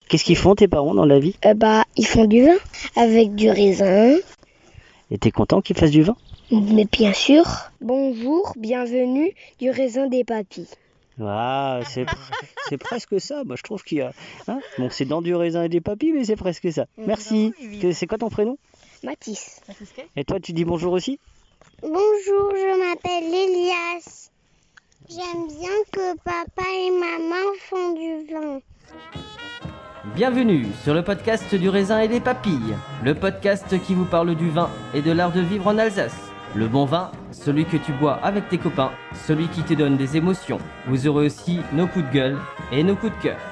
Qu'est-ce qu'ils font tes parents dans la vie? Ils font du vin avec du raisin. Et t'es content qu'ils fassent du vin? Mais bien sûr. Bonjour, bienvenue du raisin des papilles. Ah, c'est presque ça. Moi, je trouve qu'il y a... Hein, bon, c'est dans du raisin et des papilles, mais c'est presque ça. Merci. C'est quoi ton prénom? Mathis. Et toi, tu dis bonjour aussi? Bonjour, je m'appelle Elias. J'aime bien que papa et maman font du vin. Bienvenue sur le podcast du raisin et des papilles, le podcast qui vous parle du vin et de l'art de vivre en Alsace. Le bon vin, celui que tu bois avec tes copains, celui qui te donne des émotions. Vous aurez aussi nos coups de gueule et nos coups de cœur.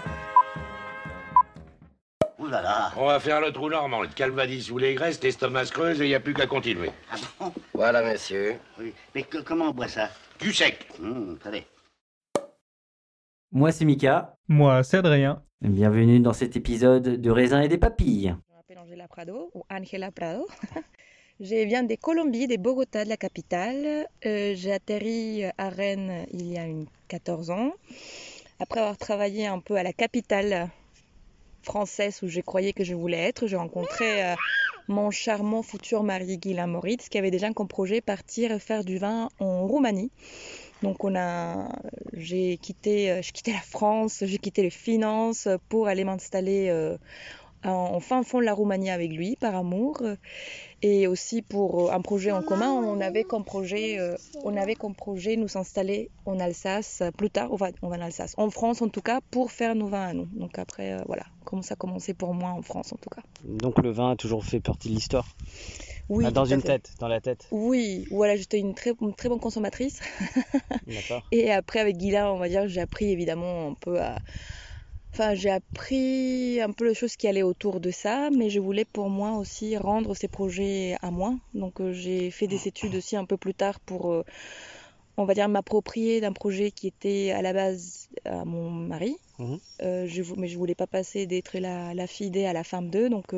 Ouh là là. On va faire le trou normand, le calvadis ou les graisses, l'estomac se creuse et il n'y a plus qu'à continuer. Ah bon? Voilà, monsieur. Oui. Mais comment on boit ça? Du sec. Très Moi c'est Mika. Moi c'est Adrien. Bienvenue dans cet épisode de raisin et des papilles. Je m'appelle Angela Prado ou Angela Prado. Je viens de Colombie, de Bogota, de la capitale. J'ai atterri à Rennes il y a 14 ans. Après avoir travaillé un peu à la capitale française où je croyais que je voulais être, j'ai rencontré mon charmant futur mari Guilain Moritz qui avait déjà comme projet partir faire du vin en Roumanie. Donc j'ai quitté la France, j'ai quitté les finances pour aller m'installer en fin fond de la Roumanie avec lui par amour et aussi pour un projet en commun. On avait comme projet nous installer en Alsace plus tard, on va en Alsace, en France en tout cas, pour faire nos vins à nous. Donc après voilà comment ça a commencé pour moi en France en tout cas. Donc le vin a toujours fait partie de l'histoire? Oui, dans la tête. Oui, voilà, j'étais une très bonne consommatrice. D'accord. Et après avec Guilain, on va dire, j'ai appris évidemment un peu j'ai appris un peu les choses qui allaient autour de ça, mais je voulais pour moi aussi rendre ces projets à moi. Donc j'ai fait des études aussi un peu plus tard pour, on va dire, m'approprier d'un projet qui était à la base à mon mari. Mais je voulais pas passer d'être la fille d'eux à la femme d'eux. Donc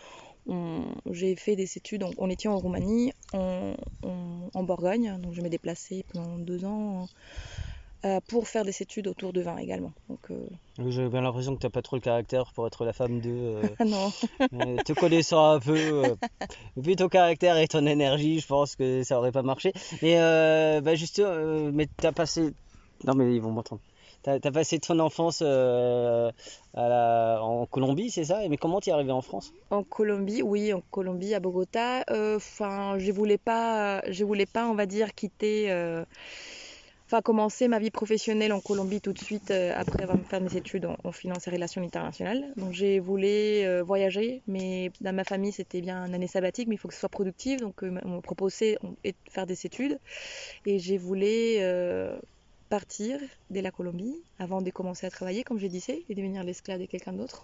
j'ai fait des études, on était en Roumanie, en Bourgogne. Donc je m'ai déplacée pendant 2 ans. Pour faire des études autour de vin également. Donc, J'ai bien l'impression que tu n'as pas trop le caractère pour être la femme de... non. Te connaissant un peu, vu ton caractère et ton énergie, je pense que ça aurait pas marché. Mais mais t'as passé... Non mais ils vont m'entendre. T'as passé ton enfance en Colombie, c'est ça? Mais comment t'es arrivé en France? En Colombie, oui, en Colombie, à Bogota. Je voulais pas, on va dire, commencer ma vie professionnelle en Colombie tout de suite après avoir fait mes études en finance et relations internationales. Donc j'ai voulu voyager, mais dans ma famille c'était bien une année sabbatique, mais il faut que ce soit productif. Donc on m'a proposé de faire des études et j'ai voulu partir de la Colombie avant de commencer à travailler, comme je disais, et devenir l'esclave de quelqu'un d'autre.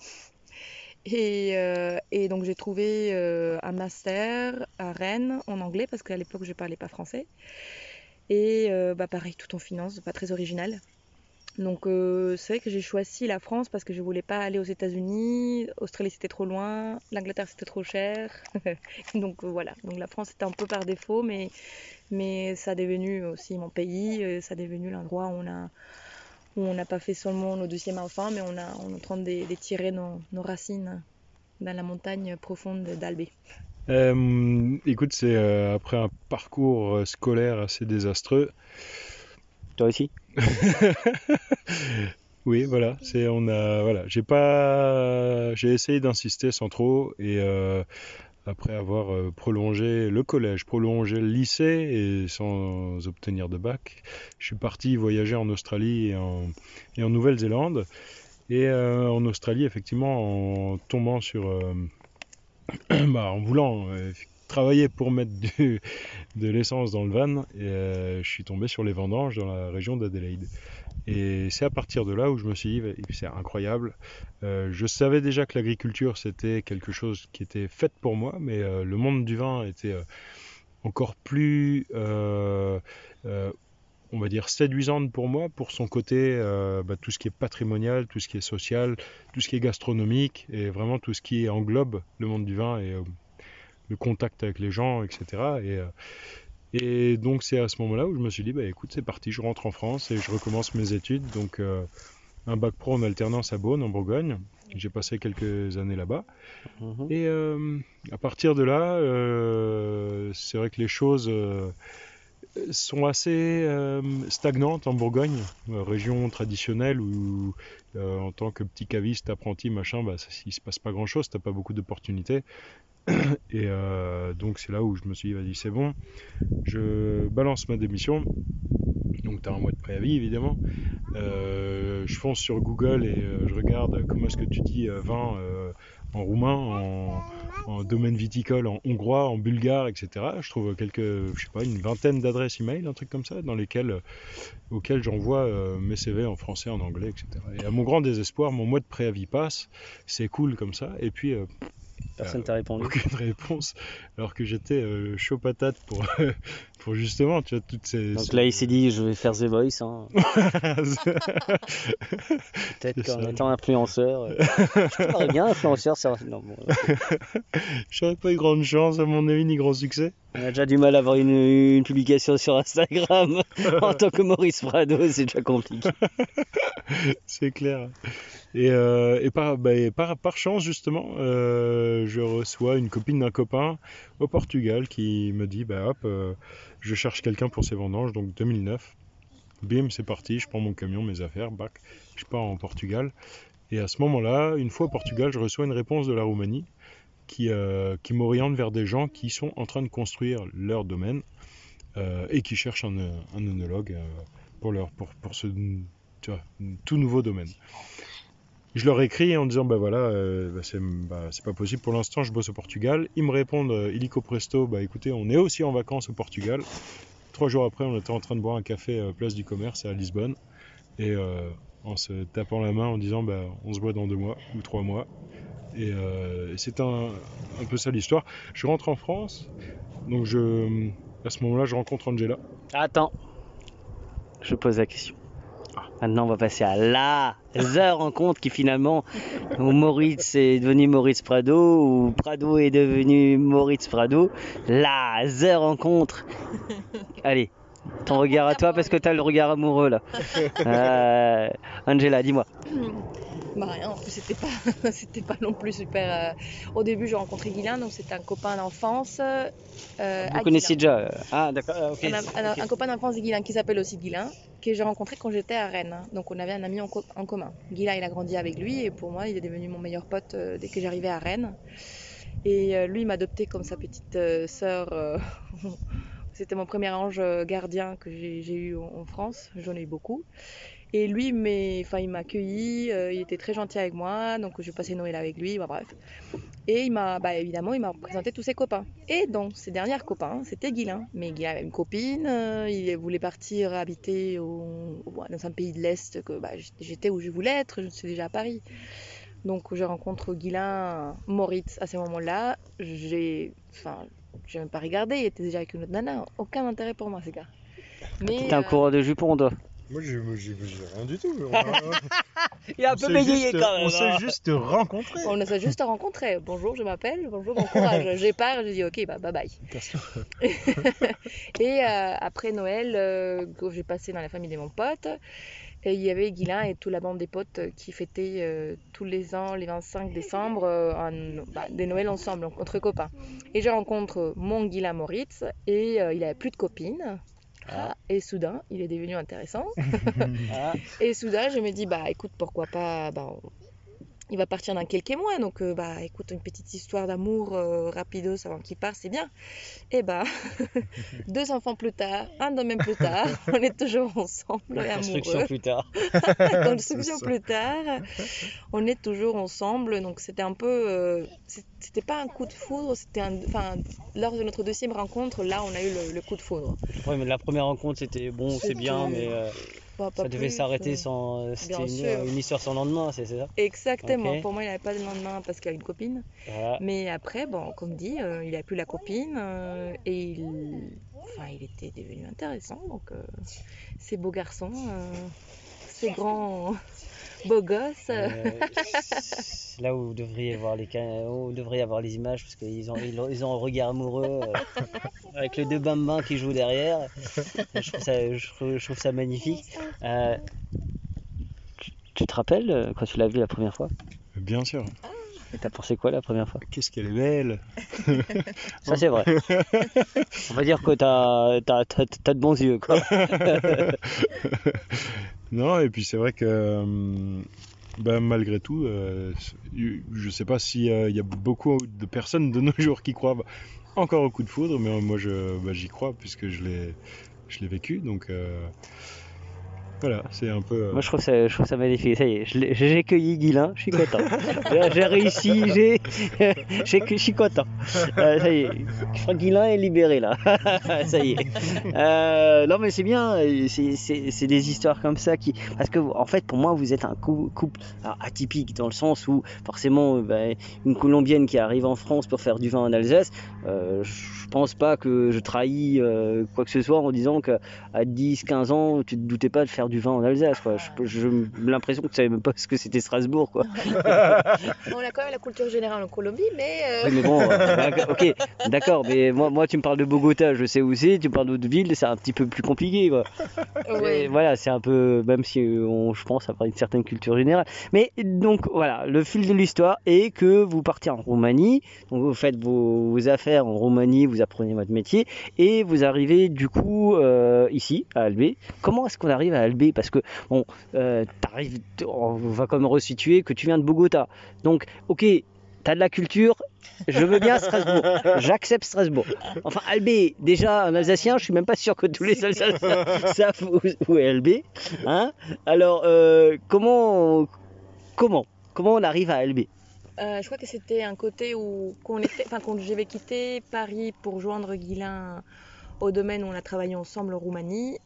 Et donc j'ai trouvé un master à Rennes en anglais parce qu'à l'époque je parlais pas français. Et pareil, tout en finance, pas très original. Donc c'est vrai que j'ai choisi la France parce que je voulais pas aller aux États-Unis, Australie c'était trop loin, l'Angleterre c'était trop cher. Donc voilà, donc la France c'était un peu par défaut, mais ça est devenu aussi mon pays, ça est devenu l'endroit où on n'a pas fait seulement nos deuxièmes enfants, mais on est en train d'étirer nos racines dans la montagne profonde d'Albé. Écoute, c'est après un parcours scolaire assez désastreux. Toi aussi? Oui, voilà, j'ai essayé d'insister sans trop et après avoir prolongé le collège, prolongé le lycée et sans obtenir de bac, je suis parti voyager en Australie et en Nouvelle-Zélande. Et en Australie, effectivement, en tombant sur en voulant travailler pour mettre de l'essence dans le van, je suis tombé sur les vendanges dans la région d'Adélaïde. Et c'est à partir de là où je me suis dit, c'est incroyable. Je savais déjà que l'agriculture, c'était quelque chose qui était fait pour moi, mais le monde du vin était encore plus, on va dire, séduisante pour moi, pour son côté, tout ce qui est patrimonial, tout ce qui est social, tout ce qui est gastronomique, et vraiment tout ce qui englobe le monde du vin et le contact avec les gens, etc. Et donc c'est à ce moment-là où je me suis dit, écoute, c'est parti, je rentre en France et je recommence mes études. Donc un bac pro en alternance à Beaune, en Bourgogne. J'ai passé quelques années là-bas. Et à partir de là, c'est vrai que les choses sont assez stagnantes en Bourgogne, région traditionnelle où en tant que petit caviste, apprenti, machin, il se passe pas grand-chose, t'as pas beaucoup d'opportunités. Et donc c'est là où je me suis dit, vas-y, c'est bon, je balance ma démission. Donc tu as un mois de préavis évidemment. Je fonce sur Google et je regarde comment est-ce que tu dis vin en roumain, en domaine viticole, en hongrois, en bulgare, etc. Je trouve une vingtaine d'adresses email, un truc comme ça, auxquelles j'envoie mes CV en français, en anglais, etc. Et à mon grand désespoir, mon mois de préavis passe, c'est cool comme ça, et puis Personne t'a répondu. aucune réponse, alors que j'étais chaud patate pour justement, tu vois, toutes ces... Donc là, il s'est dit, je vais faire The Voice. Hein. Peut-être qu'en étant influenceur. Je trouverais bien influenceur. Non, bon, J'aurais pas eu grande chance, à mon avis, ni grand succès. on a déjà du mal à avoir une publication sur Instagram. En tant que Maurice Prado, c'est déjà compliqué. C'est clair. Et par chance, justement, je reçois une copine d'un copain au Portugal qui me dit, je cherche quelqu'un pour ces vendanges, donc 2009. Bim, c'est parti, je prends mon camion, mes affaires, bac, je pars en Portugal. Et à ce moment-là, une fois au Portugal, je reçois une réponse de la Roumanie qui m'oriente vers des gens qui sont en train de construire leur domaine et qui cherchent un œnologue pour ce tout nouveau domaine. Je leur écris en disant c'est pas possible pour l'instant, je bosse au Portugal. Ils me répondent illico presto, écoutez, on est aussi en vacances au Portugal. 3 jours après, on était en train de boire un café place du Commerce à Lisbonne et en se tapant la main en disant on se voit dans 2 mois ou 3 mois. Et c'est un peu ça l'histoire. Je rentre en France, donc à ce moment-là, je rencontre Angela. Attends, je pose la question. Maintenant, on va passer à la rencontre qui finalement, où Moritz est devenu Maurice Prado, ou Prado est devenu Moritz Prado. La rencontre. Allez, ton regard à toi parce que t'as le regard amoureux là. Angela, dis-moi. Rien, en plus c'était pas non plus super. Au début j'ai rencontré Guylain, donc c'était un copain d'enfance. Vous connaissiez déjà Ah d'accord, ok. Un copain d'enfance de Guylain qui s'appelle aussi Guylain, que j'ai rencontré quand j'étais à Rennes. Donc on avait un ami en commun. Guylain il a grandi avec lui et pour moi il est devenu mon meilleur pote dès que j'arrivais à Rennes. Et lui il m'a adopté comme sa petite sœur. C'était mon premier ange gardien que j'ai eu en France, j'en ai eu beaucoup. Et lui, il m'a accueilli, il était très gentil avec moi, donc je passais Noël avec lui, bref. Et évidemment, il m'a présenté tous ses copains. Et donc, ses derniers copains, c'était Guylain. Mais Guylain avait une copine, il voulait partir habiter dans un pays de l'Est, que j'étais où je voulais être, je suis déjà à Paris. Donc, je rencontre Guylain, Moritz à ce moment-là. J'ai même pas regardé, il était déjà avec une autre nana, aucun intérêt pour moi, ces gars. T'es un coureur de jupons, toi. Moi, j'ai rien du tout. Il est un peu bégayé quand même. On s'est juste rencontrés. On s'est juste rencontrés. Bonjour, je m'appelle. Bonjour, bon courage. J'ai pars, j'ai dit ok, bye bye. Et après Noël, que j'ai passé dans la famille de mon pote, et il y avait Guylain et toute la bande des potes qui fêtaient tous les ans, les 25 décembre, des Noëls ensemble, entre copains. Et je rencontre mon Guylain Moritz et il n'avait plus de copine. Et soudain, il est devenu intéressant. Et soudain, je me dis, écoute, pourquoi pas, il va partir dans quelques mois, donc écoute, une petite histoire d'amour rapidos avant qu'il parte, c'est bien. Et 2 enfants plus tard, un domaine plus tard, on est toujours ensemble et construction amoureux. plus tard. Construction plus tard, on est toujours ensemble, donc c'était un peu, c'était pas un coup de foudre, lors de notre 2e rencontre, là on a eu le coup de foudre. Oui, mais la première rencontre c'était bon, c'est bien, mais ça devait s'arrêter sans. C'était une histoire sans lendemain, c'est ça? Exactement. Okay. Pour moi, il n'avait pas de lendemain parce qu'il a une copine. Voilà. Mais après, comme dit, il n'a plus la copine et il était devenu intéressant. Donc, ces beaux garçons, ces grands beaux gosses. Là où vous devriez voir les images parce qu'ils ont un regard amoureux avec les 2 bambins qui jouent derrière. Je trouve ça magnifique. Tu te rappelles quand tu l'as vu la première fois? Bien sûr. Et t'as pensé quoi la première fois? Qu'est-ce qu'elle est belle. Ça c'est vrai. On va dire que t'as de bons yeux, quoi. Non, et puis c'est vrai que malgré tout, je sais pas s'il y a beaucoup de personnes de nos jours qui croient encore au coup de foudre, mais moi j'y crois puisque je l'ai vécu, donc voilà, c'est un peu. Moi je trouve ça magnifique. Ça y est, j'ai cueilli Guilain, je suis content. J'ai réussi, je suis content. Ça y est, je crois que Guilain est libéré là. Ça y est. Non mais c'est bien, c'est des histoires comme ça parce que en fait pour moi vous êtes un couple atypique dans le sens où forcément une Colombienne qui arrive en France pour faire du vin en Alsace, je pense pas que je trahis quoi que ce soit en disant qu'à 10-15 ans tu te doutais pas de faire du vin en Alsace, quoi. J'ai l'impression que tu savais même pas ce que c'était Strasbourg, quoi. On a quand même la culture générale en Colombie, mais... Oui, mais bon, ok, d'accord, mais moi tu me parles de Bogota, je sais où c'est, tu me parles d'autres villes, c'est un petit peu plus compliqué, quoi. Ouais. Voilà, c'est un peu, même si je pense avoir une certaine culture générale. Mais donc voilà, le fil de l'histoire est que vous partez en Roumanie, donc vous faites vos affaires en Roumanie, vous apprenez votre métier, et vous arrivez du coup ici, à Albé. Comment est-ce qu'on arrive à Albé? Parce que, bon, on va quand même resituer que tu viens de Bogota. Donc, ok, t'as de la culture, je veux bien Strasbourg, j'accepte Strasbourg. Enfin, Albé, déjà, un Alsacien, je suis même pas sûr que tous les Alsaciens savent où est Albé. Hein? Alors, comment on arrive à Albé? Je crois que c'était un côté où quand j'avais quitté Paris pour joindre Guilain au domaine où on a travaillé ensemble en Roumanie,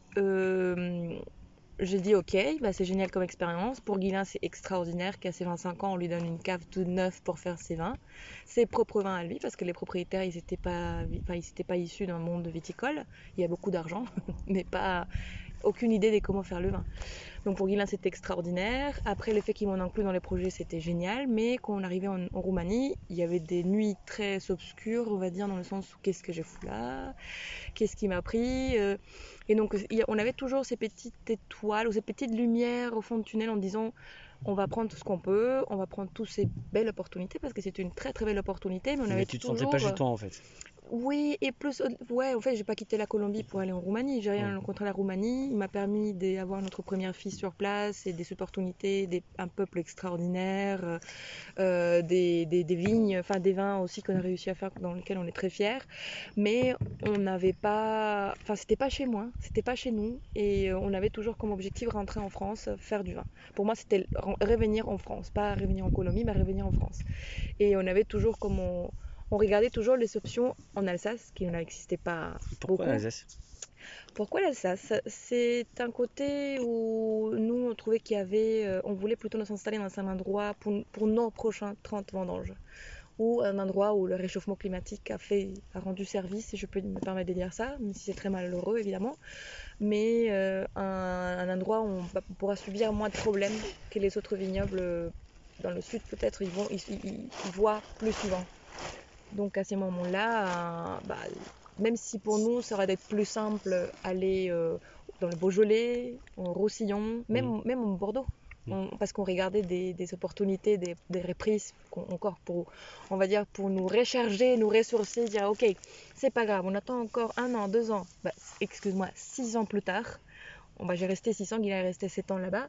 j'ai dit ok, c'est génial comme expérience. Pour Guilain, c'est extraordinaire qu'à ses 25 ans, on lui donne une cave toute neuve pour faire ses vins. Ses propres vins à lui, parce que les propriétaires, ils n'étaient pas issus d'un monde viticole. Il y a beaucoup d'argent, mais pas aucune idée de comment faire le vin. Donc pour Guilain, c'était extraordinaire. Après, le fait qu'ils m'ont inclus dans les projets, c'était génial. Mais quand on arrivait en Roumanie, il y avait des nuits très obscures, on va dire, dans le sens où qu'est-ce que j'ai foutu là? Qu'est-ce qui m'a pris? Et donc, on avait toujours ces petites étoiles ou ces petites lumières au fond du tunnel en disant on va prendre tout ce qu'on peut, on va prendre toutes ces belles opportunités parce que c'était une très très belle opportunité. Mais tu te sentais pas chez toi en fait. Oui, et plus, ouais, en fait, j'ai pas quitté la Colombie pour aller en Roumanie. J'ai rien contre la Roumanie. Il m'a permis d'avoir notre première fille sur place et des opportunités, un peuple extraordinaire, des vignes, enfin des vins aussi qu'on a réussi à faire, dans lesquels on est très fiers. Mais on n'avait pas, enfin, c'était pas chez moi, c'était pas chez nous, et on avait toujours comme objectif rentrer en France, faire du vin. Pour moi, c'était revenir en France, pas revenir en Colombie, mais revenir en France. Et on avait toujours comme on regardait toujours les options en Alsace qui n'existaient pas beaucoup. Pourquoi l'Alsace? Pourquoi l'Alsace? C'est un côté où nous on trouvait qu'il y avait, on voulait plutôt nous installer dans un endroit pour nos prochains 30 vendanges, ou un endroit où le réchauffement climatique a rendu service, si je peux me permettre de dire ça, même si c'est très malheureux évidemment, mais un endroit où on pourra subir moins de problèmes que les autres vignobles dans le sud. Peut-être ils voient plus souvent. Donc à ces moments-là, même si pour nous ça aurait été plus simple aller dans le Beaujolais, en Roussillon, même en Bordeaux, parce qu'on regardait des opportunités, des reprises, encore pour nous recharger, nous ressourcer, dire ok, c'est pas grave, on attend encore 1 an, 2 ans, 6 ans plus tard, j'ai resté 6 ans, il est resté 7 ans là-bas.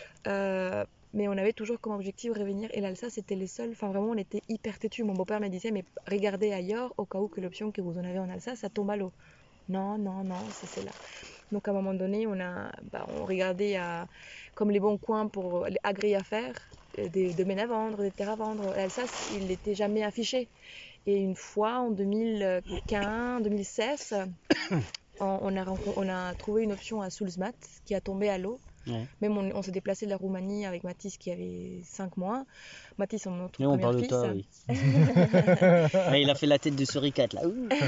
Mais on avait toujours comme objectif revenir, et l'Alsace c'était les seuls, enfin vraiment on était hyper têtus. Mon beau-père me disait mais regardez ailleurs au cas où que l'option que vous en avez en Alsace ça tombe à l'eau. Non, c'est celle-là. Donc à un moment donné on regardait comme les bons coins pour les agréés à faire, des domaines à vendre, des terres à vendre. L'Alsace il n'était jamais affiché. Et une fois en 2015, 2016, on a trouvé une option à Soulsmat qui a tombé à l'eau. Ouais. Même on s'est déplacé de la Roumanie avec Mathis qui avait 5 mois. Mathis, c'est notre premier fils. Toi, oui. Il a fait la tête de suricate là.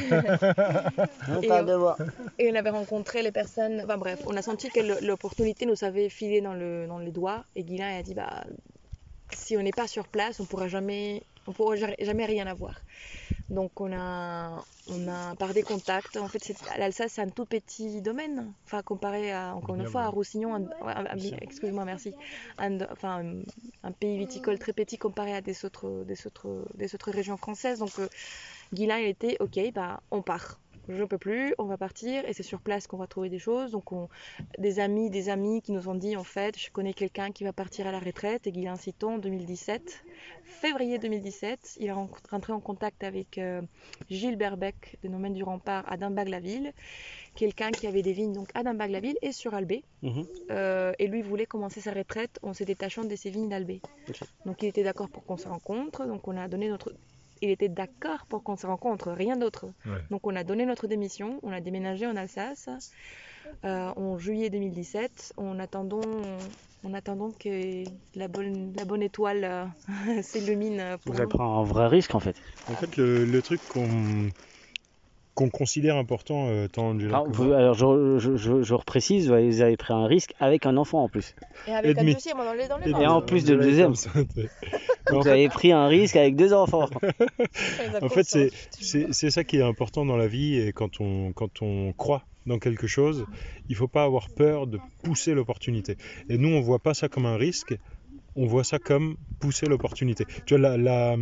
On parle de moi. Et on avait rencontré les personnes. Enfin bref, on a senti que l'opportunité nous avait filé dans les doigts. Et Guilain a dit si on n'est pas sur place, on pourra jamais rien avoir. Donc on a par des contacts, en fait l'Alsace c'est un tout petit domaine, enfin comparé encore une fois à Roussillon, excuse-moi merci, un pays viticole très petit comparé à des autres régions françaises. Donc Guylain il était ok, on part. Je peux plus, on va partir et c'est sur place qu'on va trouver des choses. Donc des amis qui nous ont dit en fait, je connais quelqu'un qui va partir à la retraite. Et Guylain Citon, février 2017, il est rentré en contact avec Gilles Berbec des Domaines du Rempart à Dimbach-la-Ville, quelqu'un qui avait des vignes donc à Dimbach-la-Ville et sur Albé. Et lui voulait commencer sa retraite en se détachant de ses vignes d'Albé. Donc il était d'accord pour qu'on se rencontre. Donc on a donné il était d'accord pour qu'on se rencontre, rien d'autre. Ouais. Donc on a donné notre démission, on a déménagé en Alsace en juillet 2017, en attendant que la bonne étoile s'illumine. Vous avez pris un vrai risque en fait. En fait, le truc qu'on considère important, tant Angela que moi. Alors je reprécise, vous avez pris un risque avec un enfant en plus. Et avec un deuxième dans les mains. Et en plus de deuxième. Vous avez pris un risque avec 2 enfants. En fait, c'est ça qui est important dans la vie, et quand on croit dans quelque chose, il ne faut pas avoir peur de pousser l'opportunité. Et nous, on ne voit pas ça comme un risque, on voit ça comme pousser l'opportunité. Tu vois,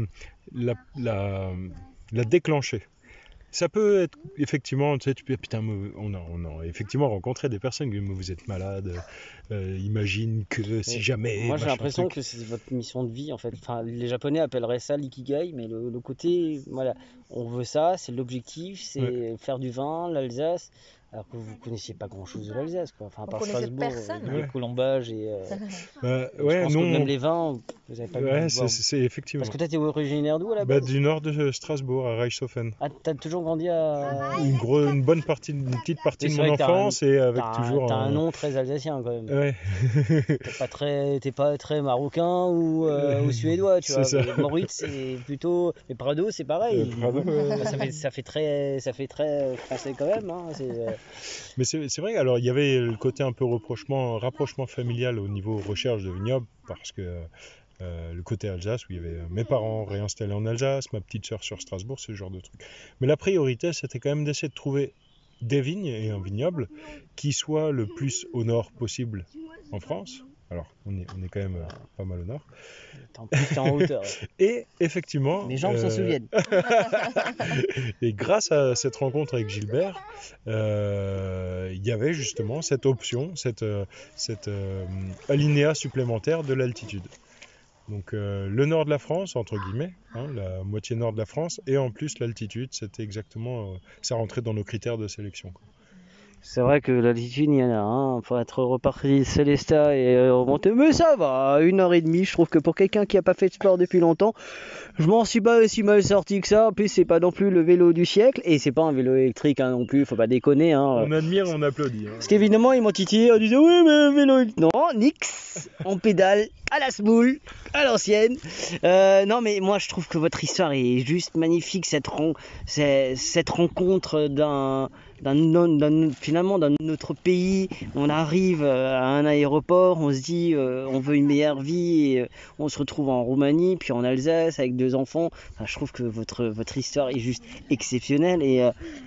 la déclencher. Ça peut être effectivement, tu sais, putain, on a effectivement rencontré des personnes qui disent, vous êtes malade, imagine que si jamais. Moi j'ai l'impression que c'est votre mission de vie en fait. Enfin, les Japonais appelleraient ça l'ikigai, mais le côté, voilà, on veut ça, c'est l'objectif, c'est faire du vin, l'Alsace. Alors que vous connaissiez pas grand chose de l'Alsace, quoi. Enfin, à part Strasbourg, les colombages et. Je pense que même les vins, vous avez pas vu. Ouais, c'est effectivement. Parce que toi, t'es originaire d'où à la base ? Du nord de Strasbourg, à Reichshofen. Ah, t'as toujours grandi à. Une petite partie de mon enfance et avec toujours. T'as un nom très alsacien quand même. Ouais. T'es pas très marocain ou suédois, tu vois. Ça. Moritz, c'est plutôt. Et Prado, c'est pareil. Prado, ça fait très français quand même. Hein. Mais c'est vrai, alors il y avait le côté un peu rapprochement familial au niveau recherche de vignobles, parce que le côté Alsace, où il y avait mes parents réinstallés en Alsace, ma petite sœur sur Strasbourg, ce genre de trucs. Mais la priorité, c'était quand même d'essayer de trouver des vignes et un vignoble qui soit le plus au nord possible en France. Alors, on est quand même pas mal au nord. T'es en hauteur. Et effectivement... Les jambes s'en souviennent. Et grâce à cette rencontre avec Gilbert, il y avait justement cette option, cette alinéa supplémentaire de l'altitude. Donc le nord de la France, entre guillemets, la moitié nord de la France, et en plus l'altitude, c'était exactement... ça rentrait dans nos critères de sélection, quoi. C'est vrai que l'altitude, il y en a, pour être reparti de Célestat et remonter, mais ça va, 1h30, je trouve que pour quelqu'un qui n'a pas fait de sport depuis longtemps, je m'en suis pas si mal sorti que ça. En plus, c'est pas non plus le vélo du siècle, et c'est pas un vélo électrique non plus, faut pas déconner. On admire, on applaudit. Parce qu'évidemment, ils m'ont titillé en disant, oui, mais vélo électrique. Non, nix, on pédale à la smoule, à l'ancienne. Non, mais moi, je trouve que votre histoire est juste magnifique, cette rencontre finalement dans notre pays. On arrive à un aéroport, on se dit on veut une meilleure vie, et on se retrouve en Roumanie puis en Alsace avec 2 enfants. Enfin, je trouve que votre histoire est juste exceptionnelle, et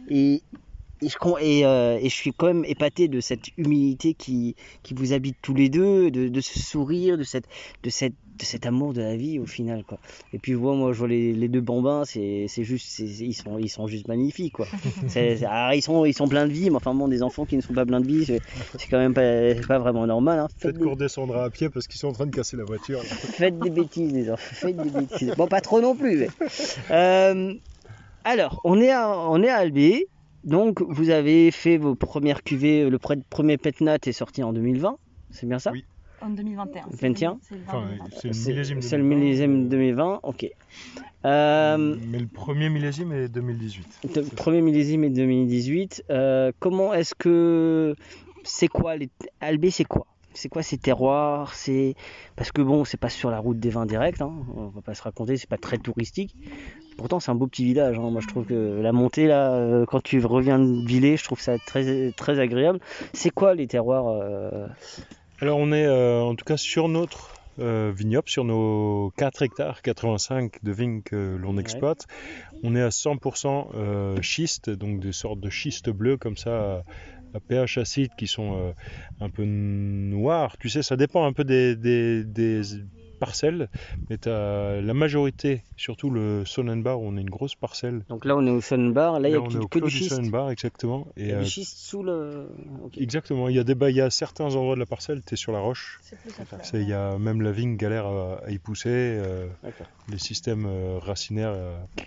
je suis quand même épaté de cette humilité qui vous habite tous les deux, de ce sourire, de cet amour de la vie au final, quoi. Et puis moi je vois les 2 bambins, c'est juste, ils sont juste magnifiques, quoi. Ils sont pleins de vie, mais enfin bon, des enfants qui ne sont pas pleins de vie, c'est quand même pas vraiment normal, hein. Peut-être qu'on redescendra à pied parce qu'ils sont en train de casser la voiture, là. Faites des bêtises, les enfants, faites des bêtises. Bon, pas trop non plus, mais... Alors on est à Albé. Donc vous avez fait vos premières cuvées, le premier Petnat est sorti en 2020, c'est bien ça ? Oui. En 2021. 21 ? C'est le millésime 2020, ok. Mais le premier millésime est 2018. Le premier millésime est 2018. Comment est-ce que... C'est quoi Albé, c'est quoi ? C'est quoi ces terroirs ? Parce que bon, c'est pas sur la route des vins direct, hein, on va pas se raconter, c'est pas très touristique. Pourtant, c'est un beau petit village, hein. Moi, je trouve que la montée, là, quand tu reviens de Villers, je trouve ça très, très agréable. C'est quoi les terroirs Alors, on est, en tout cas, sur notre vignoble sur nos 4 hectares 85 de vignes que l'on exploite. On est à 100% schiste, donc des sortes de schiste bleu comme ça, à pH acide qui sont un peu noirs. Tu sais, ça dépend un peu des parcelles, mais t'as la majorité, surtout le Sonnenbar, où on a une grosse parcelle. Donc là, on est au Sonnenbar, là, il n'y a on est au que clos du du schiste. Sonnenbar, exactement. Il y a du schiste sous le... Ok. Exactement, il y a certains endroits de la parcelle, tu es sur la roche. C'est plus simple. Il y a même la vigne galère à y pousser, D'accord. les systèmes racinaires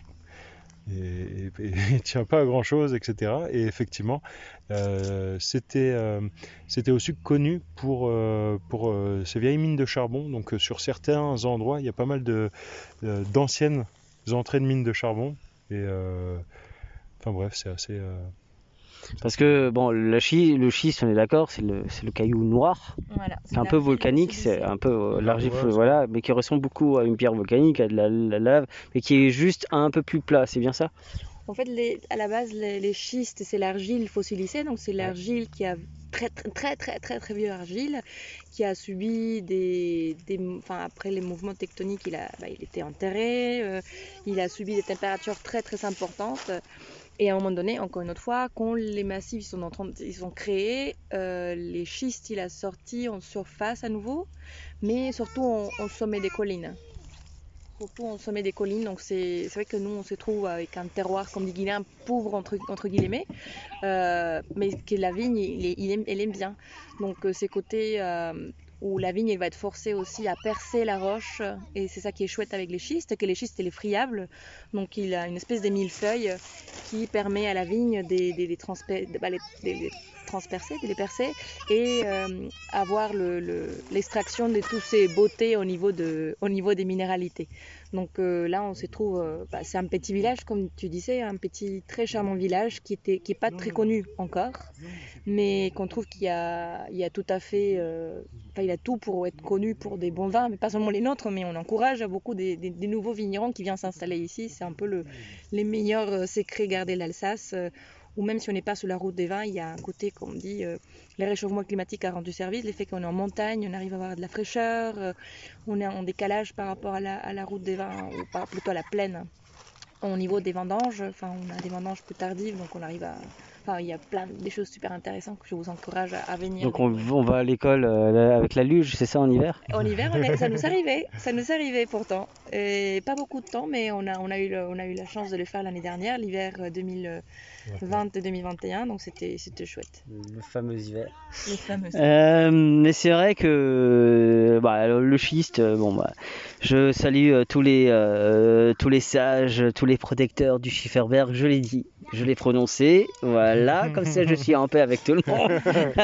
et tient pas à grand chose, etc. Et effectivement, c'était aussi connu pour ces vieilles mines de charbon. Donc sur certains endroits, il y a pas mal d'anciennes entrées de mines de charbon. Et enfin bref, c'est assez. Parce que bon, le schiste, on est d'accord, c'est le caillou noir. Voilà, C'est un peu volcanique, c'est un peu l'argile, voilà, mais qui ressemble beaucoup à une pierre volcanique, à de la lave, mais qui est juste un peu plus plat, c'est bien ça? En fait, à la base, les schistes, c'est l'argile fossilisée, donc c'est l'argile qui a très vieux argile, qui a subi enfin, après les mouvements tectoniques, il était enterré, il a subi des températures très importantes. Et à un moment donné, encore une autre fois, quand les massifs ils sont créés, les schistes, il a sorti en surface à nouveau, mais surtout en sommet des collines. Donc c'est vrai que nous on se trouve avec un terroir, comme dit Guilain, pauvre entre guillemets, mais que la vigne, elle aime bien. Donc ces côtés où la vigne elle va être forcée aussi à percer la roche, et c'est ça qui est chouette avec les schistes, que les schistes il est friable, donc il a une espèce de millefeuille qui permet à la vigne de les transpercer, de les percer, et avoir l'extraction de toutes ces beautés au niveau des minéralités. Donc là on se trouve, c'est un petit village comme tu disais, un petit très charmant village qui est pas très connu encore, mais qu'on trouve qu'il y a tout à fait, il a tout pour être connu pour des bons vins, mais pas seulement les nôtres, mais on encourage beaucoup des nouveaux vignerons qui viennent s'installer ici. C'est un peu les meilleurs secrets gardés de l'Alsace, ou même si on n'est pas sur la route des vins, il y a un côté, comme on dit, le réchauffement climatique a rendu service, le fait qu'on est en montagne, on arrive à avoir de la fraîcheur, on est en décalage par rapport à la route des vins, ou plutôt à la plaine. Au niveau des vendanges, on a des vendanges plus tardives, donc on arrive à... il y a des choses super intéressantes que je vous encourage à venir. Donc on va à l'école avec la luge, c'est ça, en hiver? En hiver, ça nous arrivait pourtant. Et pas beaucoup de temps, mais on a eu la chance de le faire l'année dernière, l'hiver 2020-2021, donc c'était chouette. Le fameux hiver. Le fameux. Mais c'est vrai que le schiste, je salue tous les sages, tous les protecteurs du Schifferberg, je l'ai dit. Je l'ai prononcé, voilà, comme ça je suis en paix avec tout le monde.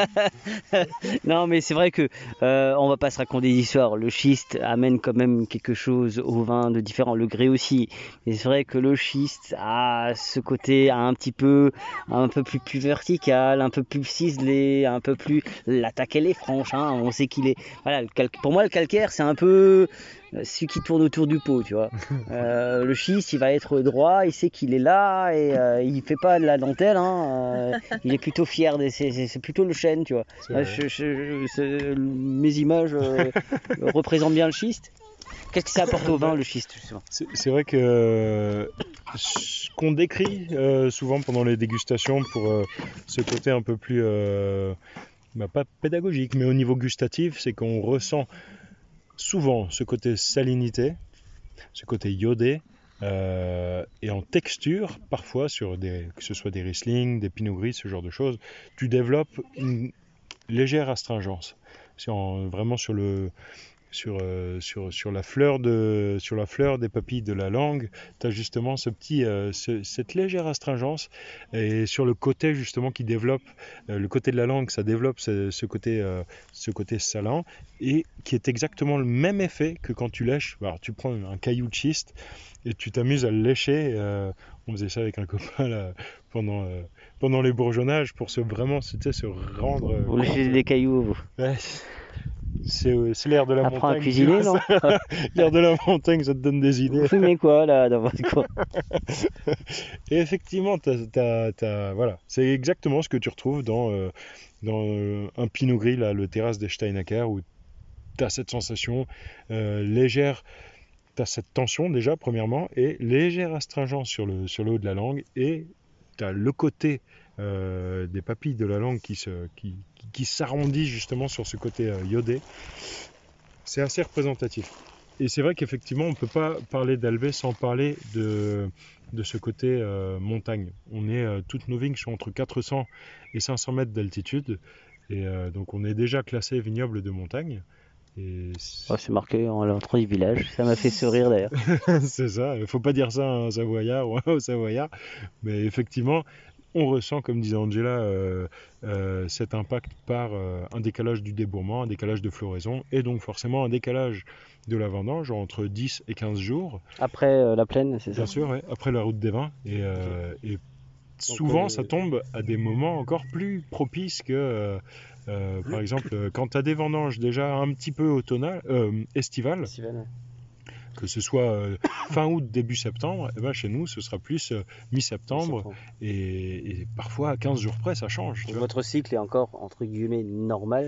Non, mais c'est vrai que on va pas se raconter d'histoire. Le schiste amène quand même quelque chose au vin de différent, le grès aussi. Mais c'est vrai que le schiste a ce côté un peu plus vertical, un peu plus ciselé, un peu plus. L'attaque elle est franche, hein. On sait qu'il est. Voilà, pour moi le calcaire c'est un peu celui qui tourne autour du pot, tu vois. Le schiste, il va être droit, il sait qu'il est là et il fait pas de la dentelle, hein. Il est plutôt fier, c'est plutôt le chêne, tu vois. Mes images représentent bien le schiste. Qu'est-ce que ça apporte au vin, le schiste, justement? C'est vrai que ce qu'on décrit souvent pendant les dégustations pour ce côté un peu plus, pas pédagogique, mais au niveau gustatif, c'est qu'on ressent souvent ce côté salinité, ce côté iodé, et en texture, parfois, que ce soit des Riesling, des Pinot Gris, ce genre de choses, tu développes une légère astringence. Vraiment sur la fleur des papilles de la langue, tu as justement cette légère astringence, et sur le côté justement qui développe, le côté de la langue, ça développe ce côté salin, et qui est exactement le même effet que quand tu lèches. Alors, tu prends un caillou de schiste et tu t'amuses à le lécher. On faisait ça avec un copain là, pendant les bourgeonnages pour se rendre. Vous léchez des cailloux, vous? Ouais. C'est l'air de la montagne. Apprends à cuisiner, non? L'air de la montagne, ça te donne des idées. Vous fumez quoi, là, dans votre coin? Et effectivement, voilà, c'est exactement ce que tu retrouves dans un Pinot Gris, là, le Terrasse des Steinacker, où tu as cette sensation légère, tu as cette tension déjà, premièrement, et légère astringence sur le haut de la langue, et tu as le côté des papilles de la langue qui s'arrondit justement sur ce côté iodé. C'est assez représentatif. Et c'est vrai qu'effectivement, on ne peut pas parler d'Albé sans parler de ce côté montagne. Toutes nos vignes sont entre 400 et 500 mètres d'altitude. Et donc, on est déjà classé vignoble de montagne. Et c'est marqué en l'entrée du village. Ça m'a fait sourire d'ailleurs. c'est ça. Il ne faut pas dire ça à un Savoyard ou au Savoyard. Mais effectivement, on ressent, comme disait Angela, cet impact par un décalage du débourrement, un décalage de floraison, et donc forcément un décalage de la vendange entre 10 et 15 jours. Après la plaine, c'est ça? Bien sûr, ouais, après la route des vins. Et souvent, ça tombe à des moments encore plus propices que, par exemple, quand tu as des vendanges déjà un petit peu estivales, que ce soit fin août, début septembre, et ben chez nous, ce sera plus mi-septembre, et parfois à 15 jours près, ça change. Votre cycle est encore, entre guillemets, normal?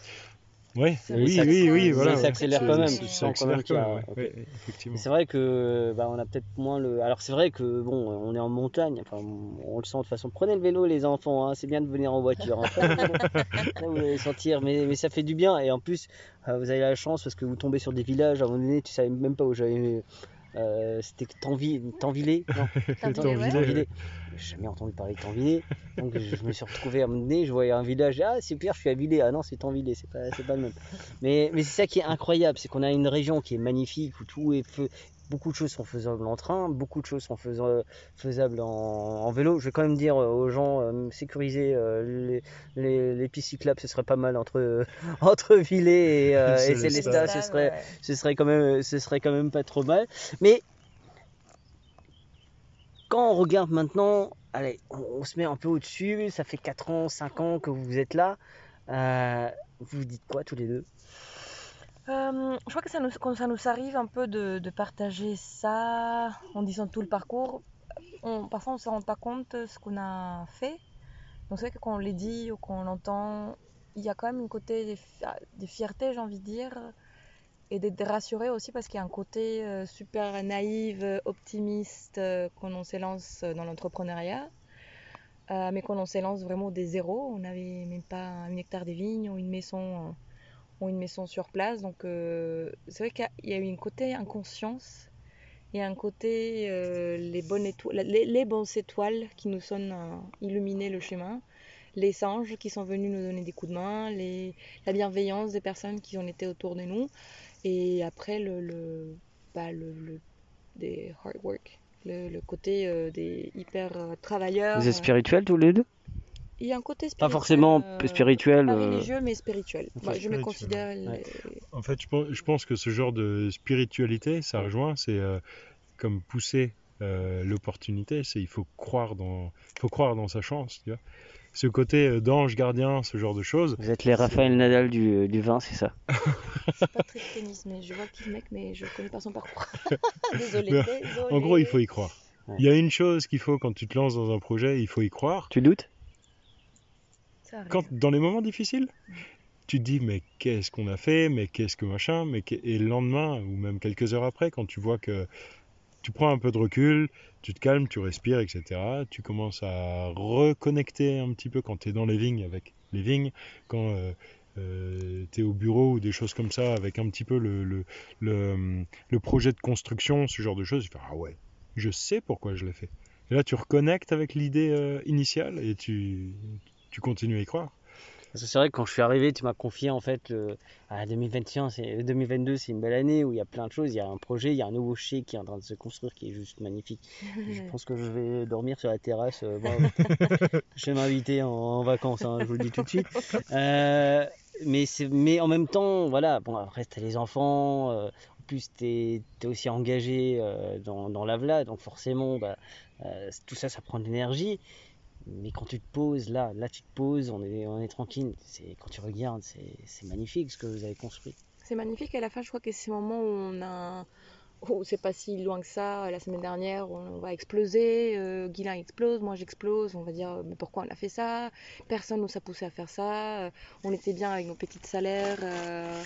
Oui, voilà. Ça s'accélère quand même. Ça accélère quand même, ouais, effectivement. C'est vrai que on a peut-être moins le. Alors c'est vrai que bon, on est en montagne. Enfin, on le sent de toute façon. Prenez le vélo, les enfants. Hein, c'est bien de venir en voiture. Là, vous allez sentir, mais ça fait du bien. Et en plus, vous avez la chance parce que vous tombez sur des villages. À un moment donné, tu savais même pas où j'allais. C'était Tanvillé. Non, Tanvillé. J'ai jamais entendu parler de Tanvillé. Donc je me suis retrouvé à un moment donné, je voyais un village, ah super, je suis à Villers, ah non c'est Tanvillé, c'est pas le même. Mais c'est ça qui est incroyable, c'est qu'on a une région qui est magnifique, où tout est beaucoup de choses sont faisables en train, beaucoup de choses sont faisables en vélo. Je vais quand même dire aux gens, sécuriser les pistes cyclables, ce serait pas mal entre Villers et Célestat, ce serait quand même pas trop mal. Mais quand on regarde maintenant, allez, on se met un peu au-dessus, ça fait 4 ans, 5 ans que vous êtes là, vous vous dites quoi tous les deux? Je crois que quand ça nous arrive un peu de partager ça en disant tout le parcours, parfois on ne se rend pas compte de ce qu'on a fait. Donc c'est vrai que quand on les dit ou qu'on l'entend, il y a quand même un côté de fierté, j'ai envie de dire, et d'être rassuré aussi parce qu'il y a un côté super naïf, optimiste quand on s'élance dans l'entrepreneuriat. Mais quand on s'élance vraiment des zéros, on n'avait même pas 1 hectare de vignes ou une maison sur place. Donc c'est vrai qu'il y a eu un côté inconscience, il y a un côté les bonnes étoiles qui nous sont illuminé le chemin, les anges qui sont venus nous donner des coups de main, la bienveillance des personnes qui ont été autour de nous, et après des hard work, le côté des hyper travailleurs. Vous êtes spirituels tous les deux? Il y a un côté spirituel. Pas forcément spirituel. Pas religieux, mais spirituel. Enfin, je me considère. Ouais. En fait, je pense que ce genre de spiritualité, ça rejoint, c'est comme pousser l'opportunité. Il faut croire dans sa chance. Tu vois. Ce côté d'ange gardien, ce genre de choses. Vous êtes les Raphaël Nadal du vin, c'est ça? C'est pas très tennis, mais je vois qui le mec, mais je connais pas son parcours. Désolé. En gros, il faut y croire. Ouais. Il y a une chose qu'il faut quand tu te lances dans un projet, il faut y croire. Tu doutes? Dans les moments difficiles, tu te dis mais qu'est-ce qu'on a fait, mais qu'est-ce que machin, et le lendemain ou même quelques heures après, quand tu vois que tu prends un peu de recul, tu te calmes, tu respires, etc. Tu commences à reconnecter un petit peu quand tu es dans les vignes avec les vignes, quand tu es au bureau ou des choses comme ça, avec un petit peu le projet de construction, ce genre de choses. Tu fais ah ouais, je sais pourquoi je l'ai fait. Et là tu reconnectes avec l'idée initiale et tu continues à y croire. C'est vrai que quand je suis arrivé, tu m'as confié en fait 2022, c'est une belle année où il y a plein de choses. Il y a un projet, il y a un nouveau chai qui est en train de se construire qui est juste magnifique. Je pense que je vais dormir sur la terrasse. Je vais m'inviter en vacances, hein, je vous le dis tout de suite. Mais en même temps, voilà. Bon, après, tu as les enfants. En plus, tu es aussi engagé dans la VLA. Donc forcément, tout ça, ça prend de l'énergie. Mais quand tu te poses, là tu te poses, on est tranquille. Quand tu regardes, c'est magnifique ce que vous avez construit. C'est magnifique. À la fin, je crois que c'est ce moment où c'est pas si loin que ça. La semaine dernière, on va exploser. Guilain explose, moi j'explose. On va dire mais pourquoi on a fait ça? Personne nous a poussé à faire ça. On était bien avec nos petits salaires.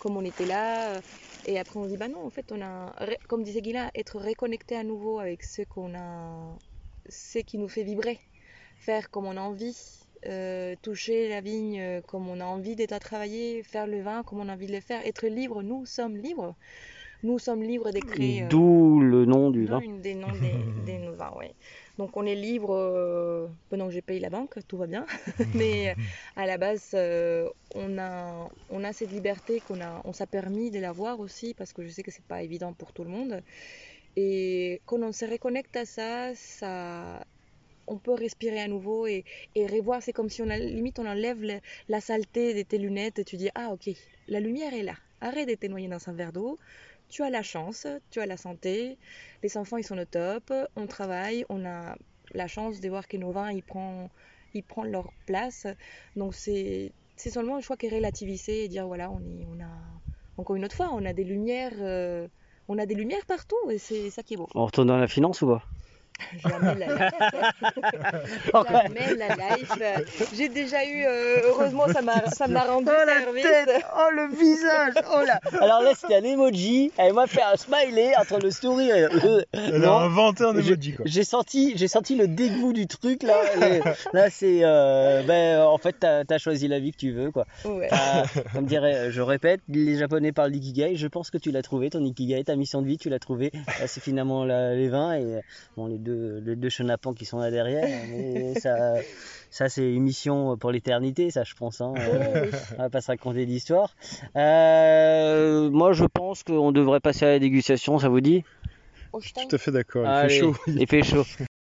comme on était là. Et après, on se dit, bah non, en fait, comme disait Guilla, être reconnecté à nouveau avec ce qui nous fait vibrer, faire comme on a envie, toucher la vigne comme on a envie d'être à travailler, faire le vin comme on a envie de le faire, être libre, nous sommes libres. Nous sommes libres de créer. D'où le nom du vin. Une des noms des nos vins, oui. Donc on est libre pendant que j'ai payé la banque, tout va bien. Mais à la base, on a cette liberté on s'est permis de l'avoir aussi, parce que je sais que c'est pas évident pour tout le monde. Et quand on se reconnecte à ça, on peut respirer à nouveau et revoir. C'est comme si limite on enlève la saleté de tes lunettes et tu dis, ah ok, la lumière est là. Arrête de te noyer dans un verre d'eau. Tu as la chance, tu as la santé, les enfants ils sont au top, on travaille, on a la chance de voir que nos vins ils prennent leur place. Donc c'est seulement un choix qui est relativisé et dire voilà, on a encore une autre fois, on a des lumières partout et c'est ça qui est beau. On retourne dans la finance ou pas? Jamais la life. Jamais la life. J'ai déjà eu, heureusement, ça m'a rendu service. Tête, oh le visage, oh là. Alors là c'était un emoji, elle m'a fait un smiley entre le sourire. Elle a inventé un emoji quoi. J'ai senti le dégoût du truc là. Là c'est, en fait t'as choisi la vie que tu veux quoi. Ouais. Comme dirait, je répète, les Japonais parlent d'ikigai. Je pense que tu l'as trouvé, ton ikigai, ta mission de vie, tu l'as trouvé. C'est finalement les vins et bon les deux chenapans qui sont là derrière, mais ça c'est une mission pour l'éternité, ça je pense, hein. On va pas se raconter d'histoire. Moi je pense qu'on devrait passer à la dégustation, ça vous dit? Tout à fait d'accord, Allez, fait chaud. Il fait chaud.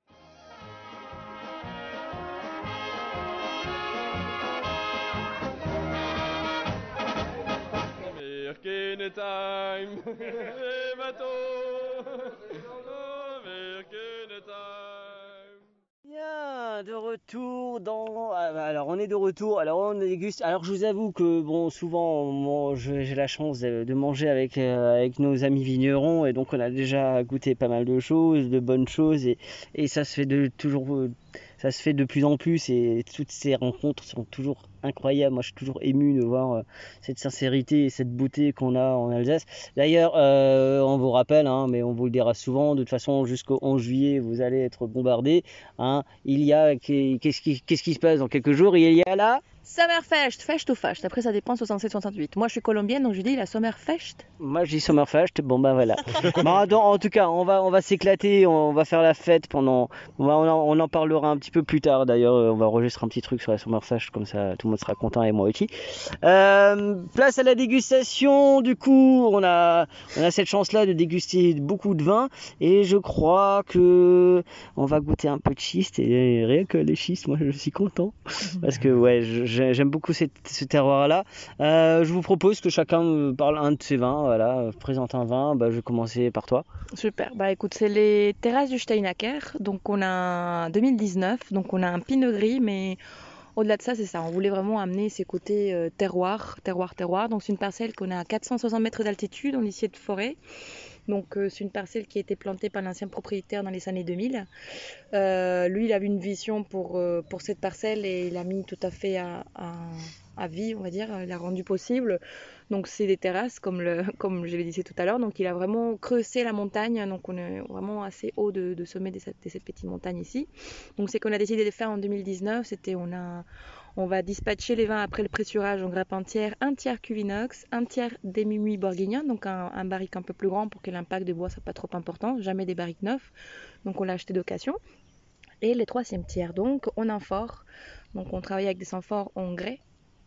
Bien, de retour dans... Alors on est de retour, alors on déguste. Alors je vous avoue que bon, souvent j'ai la chance de manger avec nos amis vignerons et donc on a déjà goûté pas mal de choses, de bonnes choses et ça se fait ça se fait de plus en plus et toutes ces rencontres sont toujours incroyables. Moi je suis toujours ému de voir cette sincérité et cette beauté qu'on a en Alsace. D'ailleurs on vous rappelle, hein, mais on vous le dira souvent, de toute façon jusqu'au 11 juillet vous allez être bombardés, hein. Qu'est-ce qui se passe dans quelques jours? Il y a là Summerfest, Fest ou Fest, après ça dépend 67-68. Moi je suis colombienne donc je dis la Summerfest. Moi je dis Summerfest, bon bah voilà. Bon, en tout cas on va s'éclater, on va faire la fête pendant... on en parlera un petit peu plus tard d'ailleurs, on va enregistrer un petit truc sur la Summerfest, comme ça tout le monde sera content et moi aussi. Place à la dégustation, du coup on a cette chance là de déguster beaucoup de vin et je crois que on va goûter un peu de schiste et rien que les schistes, moi je suis content parce que ouais j'aime beaucoup ce terroir-là. Je vous propose que chacun parle un de ses vins, voilà, présente un vin. Je vais commencer par toi. Super, écoute, c'est les terrasses du Steinaker, donc on a 2019, donc on a un pinot gris, mais au-delà de ça, c'est ça, on voulait vraiment amener ces côtés terroir, donc c'est une parcelle qu'on a à 460 mètres d'altitude, on lisier de forêt. Donc c'est une parcelle qui a été plantée par l'ancien propriétaire dans les années 2000. Lui, il avait une vision pour cette parcelle et il a mis tout à fait à vie, on va dire. Il a rendu possible. Donc c'est des terrasses, comme je l'ai dit tout à l'heure. Donc il a vraiment creusé la montagne. Donc on est vraiment assez haut de sommet de cette petite montagne ici. Donc c'est qu'on a décidé de faire en 2019. On va dispatcher les vins après le pressurage en grappe entière, un tiers cuve inox, un tiers demi-muit bourguignon, donc un barrique un peu plus grand pour que l'impact de bois soit pas trop important, jamais des barriques neufs, donc on l'a acheté d'occasion. Et le troisième tiers, donc en amphore, donc on travaille avec des amphores en grès.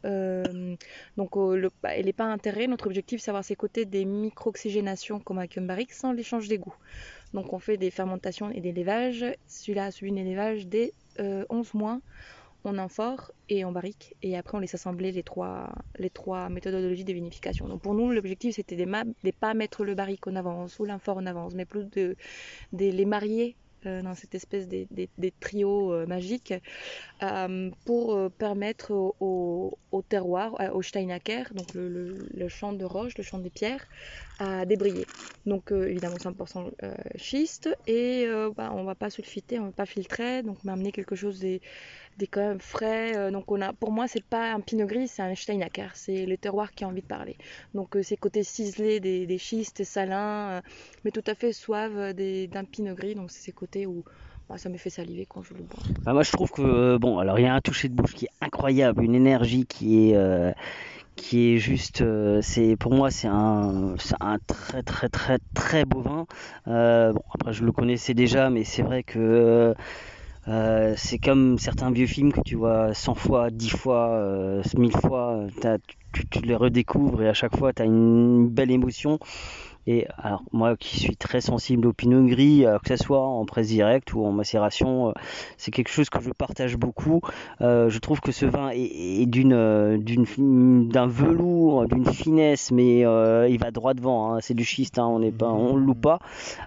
Donc elle n'est pas enterrée, notre objectif c'est avoir ces côtés des micro-oxygénations comme avec un barrique sans l'échange d'égout. Donc on fait des fermentations et des lévages, celui-là a suivi un élevage dès 11 mois, en amphore et en barrique, et après on les assemblait les trois méthodologies de vinification. Donc pour nous l'objectif c'était de pas mettre le barrique en avance ou l'amphore en avance, mais plus de les marier dans cette espèce des trios magiques pour permettre au terroir, au Steinaker, donc le champ de roche, le champ des pierres, à débriller. Donc évidemment 100% schiste et on va pas sulfiter, on va pas filtrer, donc on va amener quelque chose des quand même frais. Donc pour moi c'est pas un pinot gris, c'est un Steinaker, c'est le terroir qui a envie de parler. Donc ces côtés ciselés des schistes salins, mais tout à fait suaves d'un pinot gris, donc c'est ces côtés où ça me fait saliver quand je le bois. Bah, moi je trouve que alors il y a un toucher de bouche qui est incroyable, une énergie qui est juste, pour moi c'est un très très très très beau vin. Après je le connaissais déjà, mais c'est vrai que c'est comme certains vieux films que tu vois 100 fois, 10 fois, 1000 fois, tu les redécouvres et à chaque fois tu as une belle émotion. Et alors moi qui suis très sensible au pinot gris, que ce soit en presse directe ou en macération, c'est quelque chose que je partage beaucoup. Je trouve que ce vin est d'un velours, d'une finesse, mais il va droit devant, hein. C'est du schiste, hein, on le loupe pas.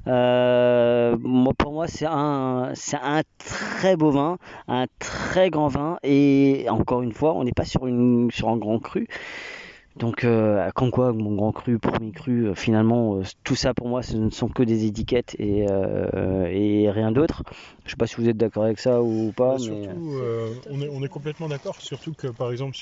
Pour moi c'est un très beau vin, un très grand vin, et encore une fois on n'est pas sur un grand cru. Donc, comme quoi, mon grand cru, premier cru, finalement, tout ça pour moi, ce ne sont que des étiquettes et rien d'autre. Je sais pas si vous êtes d'accord avec ça ou pas. Mais surtout, on est complètement d'accord, surtout que par exemple,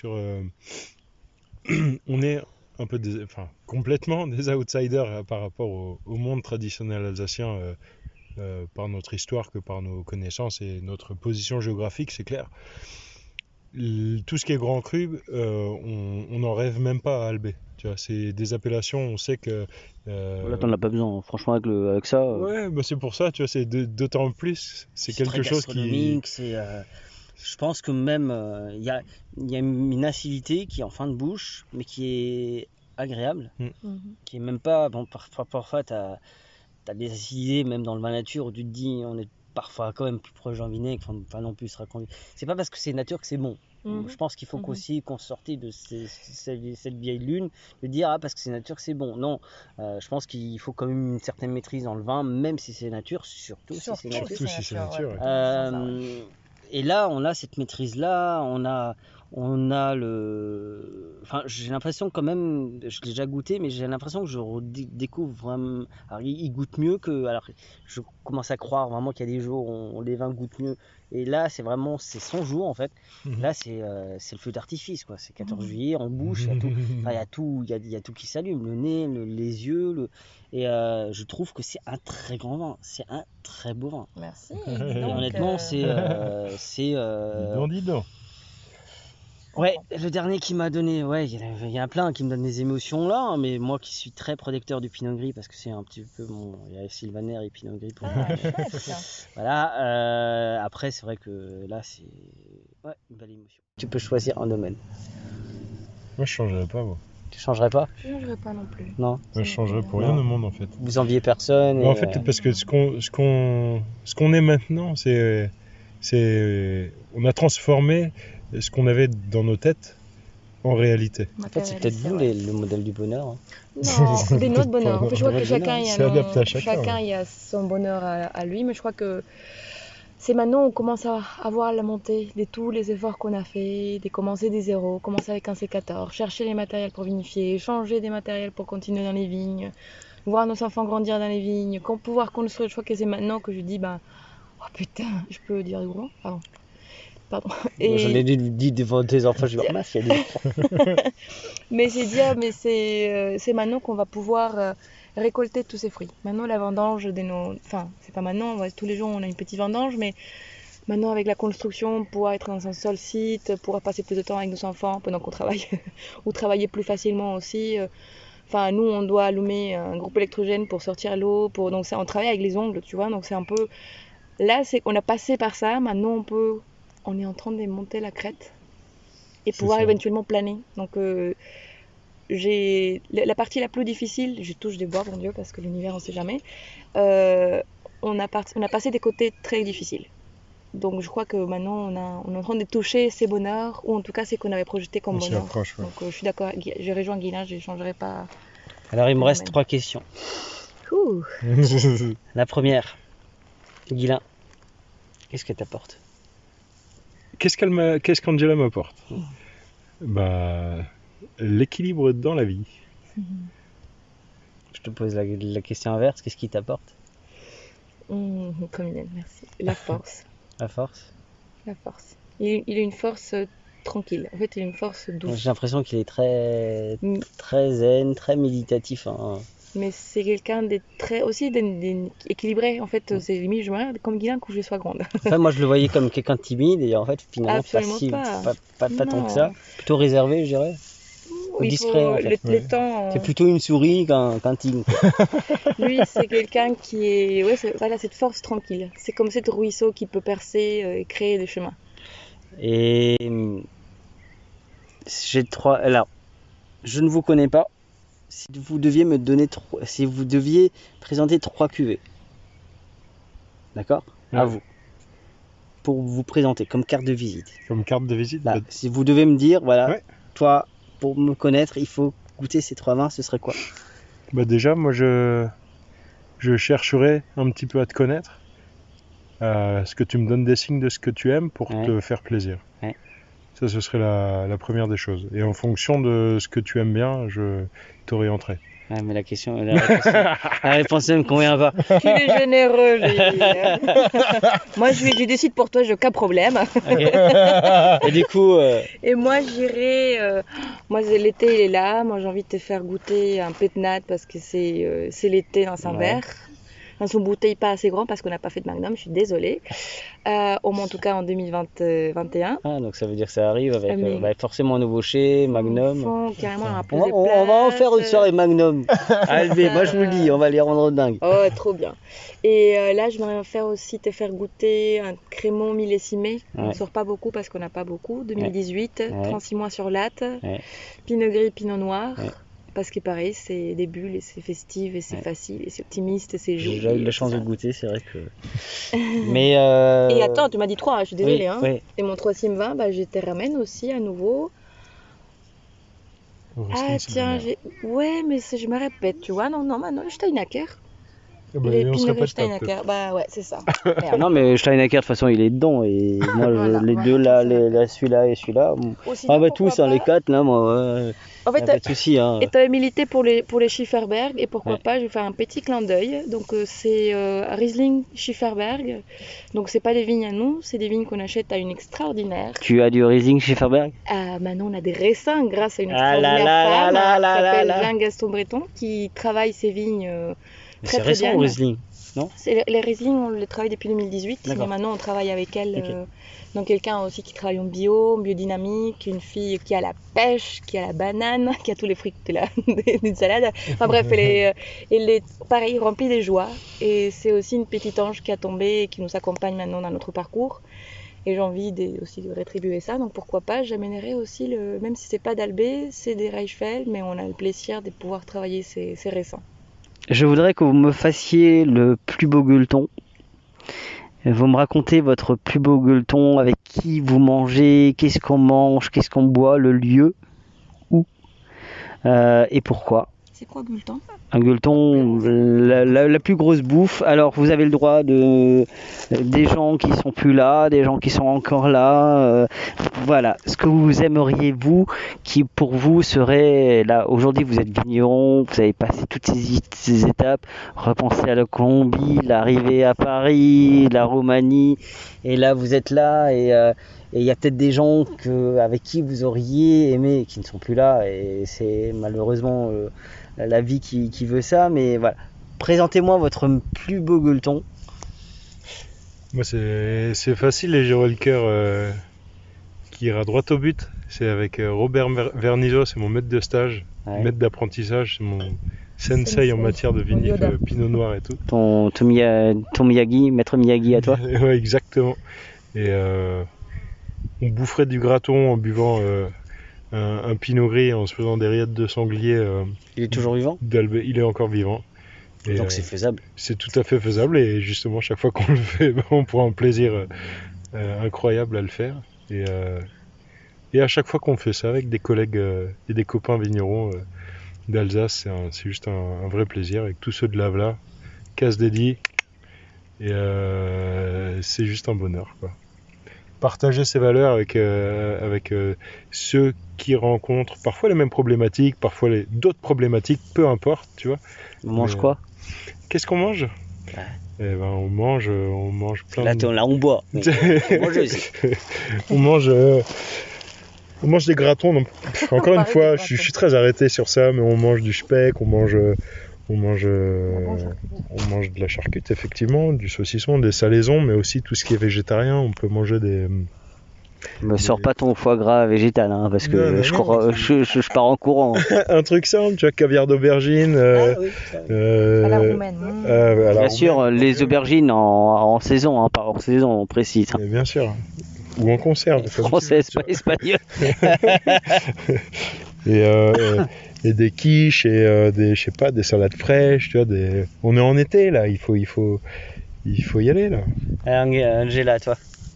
on est un peu complètement des outsiders par rapport au monde traditionnel alsacien, par notre histoire que par nos connaissances et notre position géographique, c'est clair. Tout ce qui est grand cru, on n'en rêve même pas à Albé. Tu vois, c'est des appellations, on sait que... Là, t'en as pas besoin, franchement, avec ça... Ouais, c'est pour ça, tu vois, c'est d'autant plus, c'est quelque chose qui... Je pense que même, il y a une acidité qui est en fin de bouche, mais qui est agréable, qui est même pas... Bon, parfois, t'as des acidités, même dans le vin nature, où tu te dis, on est parfois quand même plus proche d'un vinaigre, enfin non plus se raconter. C'est pas parce que c'est nature que c'est bon. Je pense qu'il faut qu'aussi qu'on sorte de cette vieille lune, de dire parce que c'est nature que c'est bon. Non, je pense qu'il faut quand même une certaine maîtrise dans le vin, même si c'est nature, surtout si c'est nature. Surtout si c'est nature. Et là, on a cette maîtrise-là, on a enfin, j'ai l'impression quand même, je l'ai déjà goûté, mais j'ai l'impression que je redécouvre vraiment. Alors, il goûte mieux que. Alors, je commence à croire vraiment qu'il y a des jours où les vins goûtent mieux. Et là, c'est 100 jours en fait. Là, c'est le feu d'artifice, quoi. C'est 14 juillet, en bouche, il y a tout qui s'allume, le nez, les yeux. Et je trouve que c'est un très grand vin, c'est un très beau vin. Merci. Honnêtement, c'est. Dis donc. Ouais, le dernier qui m'a donné, il y a plein qui me donnent des émotions là, hein, mais moi qui suis très protecteur du pinot gris parce que c'est un petit peu il y a Sylvaner et pinot gris pour moi. Voilà, après c'est vrai que là c'est une belle émotion. Tu peux choisir un domaine. Moi je changerais pas, moi. Tu changerais pas? Je changerais pas non plus. Non. Moi je changerais pour rien au monde en fait. Vous enviez personne. En fait, parce que ce qu'on est maintenant, c'est on a transformé ce qu'on avait dans nos têtes en réalité. En fait, c'est peut-être vous le modèle du bonheur. Hein. Non, des notre bonheur. Je crois que chacun il y a son bonheur à lui, mais je crois que c'est maintenant on commence à voir la montée de tous les efforts qu'on a fait, de commencer des zéros, commencer avec un C14, chercher les matériels pour vinifier, changer des matériels pour continuer dans les vignes, voir nos enfants grandir dans les vignes, pouvoir construire. Je crois que c'est maintenant que je dis, oh putain, je peux dire gros, pardon. Et... J'en ai dit devant des enfants, je vais il y a des enfants. Mais c'est maintenant qu'on va pouvoir récolter tous ces fruits. Maintenant, la vendange enfin, c'est pas maintenant, tous les jours on a une petite vendange, mais maintenant avec la construction, pouvoir être dans un seul site, pouvoir passer plus de temps avec nos enfants pendant qu'on travaille, ou travailler plus facilement aussi. Enfin, nous, on doit allumer un groupe électrogène pour sortir l'eau, donc on travaille avec les ongles, tu vois, donc c'est un peu... Là, on a passé par ça, maintenant on est en train de monter la crête et pouvoir éventuellement planer. Donc la partie la plus difficile, je touche des bois, bon Dieu, parce que l'univers on sait jamais, on a passé des côtés très difficiles. Donc je crois que maintenant on est en train de toucher ces bonheurs, ou en tout cas c'est qu'on avait projeté comme bonheur. Donc je suis d'accord, je rejoins Guilain, je ne changerai pas. Alors il me reste 3 questions. La première, Guilain, qu'est-ce que t'apporte? Qu'est-ce qu'Angela m'apporte? Bah, l'équilibre dans la vie. Je te pose la question inverse, qu'est-ce qui t'apporte? Comme il aime, merci. La force. La force? La force. Il a une force tranquille. En fait, il a une force douce. J'ai l'impression qu'il est très, Mm. très zen, très méditatif. Hein. Mais c'est quelqu'un de très aussi équilibré. En fait, c'est limite, je me regarde comme Guilain quand je sois grande. Enfin, moi, je le voyais comme quelqu'un de timide et en fait, finalement, Absolument pas. pas tant Non. que ça. Plutôt réservé, je dirais. Ou Il discret, faut en fait. les temps. C'est plutôt une souris qu'un tigre. quoi. Lui, c'est quelqu'un qui est. Ouais, voilà, cette force tranquille. C'est comme cet ruisseau qui peut percer et créer des chemins. Et j'ai trois. Alors, je ne vous connais pas. Si vous deviez me donner si vous deviez présenter 3 cuvées, d'accord? À Ouais. vous. Pour vous présenter comme carte de visite. Comme carte de visite, Là, bah, si vous devez me dire, voilà, Ouais. toi, pour me connaître, il faut goûter ces 3 vins, ce serait quoi? déjà, moi, je chercherai un petit peu à te connaître. Ce que tu me donnes des signes de ce que tu aimes pour Ouais. te faire plaisir. Ouais. Ça, ce serait la première des choses. Et en fonction de ce que tu aimes bien, je t'orienterai. Ouais, mais la réponse ne me convient pas. Tu es généreux, lui. Moi, je décide pour toi, j'ai aucun problème. Ok. Et du coup, Et moi, j'irai. Moi, l'été, il est là. Moi, j'ai envie de te faire goûter un pétnat parce que c'est l'été dans un Ouais. verre. Dans son bouteille pas assez grand parce qu'on n'a pas fait de magnum, je suis désolée. Au moins, en tout cas, en 2021. donc ça veut dire que ça arrive avec Mais- forcément un nouveau chez Magnum. Enfant, carrément, on a On va, posé on va en faire une place. soirée Magnum. Alvé, moi je vous le dis, on va les rendre dingues. Oh, trop bien. Et là, je voudrais faire aussi te faire goûter un crémant millésimé. On ne Ouais. sort pas beaucoup parce qu'on n'a pas beaucoup. 2018, Ouais. 36 mois sur latte. Ouais. Pinot gris, pinot noir. Ouais. Parce que pareil, c'est des bulles et c'est festif et c'est Ouais. facile et c'est optimiste et c'est joli. J'ai eu et la chance tout de ça. goûter, c'est vrai que. Mais. Et attends, tu m'as dit 3, je suis désolée. oui, Hein. oui. Et mon 3e vin, je te ramène aussi à nouveau. Au Ah Riesling, c'est tiens, bien. ouais, mais je me répète, tu vois. Non, le Steinacker. Bah, Les on se Pinot répète pas, Steinacker. Bah ouais, c'est ça. Ah Merde. non, mais Steinacker, de toute façon, il est dedans. Et moi, Voilà, les voilà, deux là, ça va. celui-là et celui-là. Ou sinon, Ah, bah, pourquoi tous, hein, pas- les 4 là, moi, ouais. En Y a fait, pas de souci, hein. et tu avais milité pour les Schifferberg, et pourquoi Ouais. pas, je vais faire un petit clin d'œil. Donc, c'est Riesling Schifferberg. Donc, c'est pas des vignes à nous, c'est des vignes qu'on achète à une extraordinaire. Tu as du Riesling Schifferberg? Maintenant, on a des raisins grâce à une Ah là extraordinaire là femme là là qui là s'appelle là. Jean-Gaston Breton, qui travaille ses vignes Mais très c'est très récent, bien. le Riesling. Les Riesling, on les travaille depuis 2018, mais D'accord. maintenant on travaille avec elle. Ok. Donc quelqu'un aussi qui travaille en biodynamique, une fille qui a la pêche, qui a la banane, qui a tous les fruits d'une salade. Enfin bref, elle est pareil, remplie de joie. Et c'est aussi une petite ange qui a tombé et qui nous accompagne maintenant dans notre parcours. Et j'ai envie aussi de rétribuer ça. Donc pourquoi pas, j'amènerai aussi, même si c'est pas d'Albé, c'est des Reichsfeld, mais on a le plaisir de pouvoir travailler ces raisins. Je voudrais que vous me fassiez le plus beau gueuleton. Vous me racontez votre plus beau gueuleton, avec qui vous mangez, qu'est-ce qu'on mange, qu'est-ce qu'on boit, le lieu, où et pourquoi. C'est quoi Gultan? Un gueuleton, la plus grosse bouffe. Alors vous avez le droit des gens qui sont plus là, des gens qui sont encore là. Voilà, ce que vous aimeriez vous, qui pour vous serait là. Aujourd'hui vous êtes vigneron, vous avez passé toutes ces étapes, repensez à la Colombie, l'arrivée à Paris, la Roumanie, et là vous êtes là et il y a peut-être des gens avec qui vous auriez aimé qui ne sont plus là et c'est malheureusement la vie qui veut ça, mais voilà. Présentez-moi votre plus beau gueuleton. Moi, c'est facile et j'aurai le cœur qui ira droit au but. C'est avec Robert Vernizo, c'est mon maître de stage, Ouais. maître d'apprentissage, c'est mon sensei en matière de vinif Yoda. pinot noir et tout. Ton Miyagi, maître Miyagi à toi. Ouais, exactement. Et on boufferait du graton en buvant un pinot gris, en se faisant des rillettes de sanglier Il est toujours vivant, d'Albé. Il est encore vivant. Et, donc c'est faisable. c'est tout à fait faisable et justement chaque fois qu'on le fait, on prend un plaisir incroyable à le faire. Et à chaque fois qu'on fait ça avec des collègues et des copains vignerons d'Alsace, c'est juste un vrai plaisir avec tous ceux de l'Avla. Casse dédié, Et c'est juste un bonheur, quoi. Partager ses valeurs avec ceux qui rencontrent parfois les mêmes problématiques, parfois d'autres problématiques, peu importe, tu vois. On mange quoi? Qu'est-ce qu'on mange? Ouais. Eh ben, on mange plein Là, de... là, on boit. Mais on mange aussi. on mange des gratons. Donc, encore une fois, je suis très arrêté sur ça, mais on mange du speck, on mange de la charcute, effectivement, du saucisson, des salaisons, mais aussi tout ce qui est végétarien. On peut manger des... Me sors pas ton foie gras végétal, hein, parce que je pars en courant. Un truc simple, tu vois, caviar d'aubergine. À la roumaine. Bien sûr, les aubergines en saison, hein, pas hors saison, on précise. Hein. Bien sûr. Ou en conserve. Française, pas espagnol. Et des quiches et des salades fraîches, tu vois, on est en été là, il faut y aller là. Angela, toi?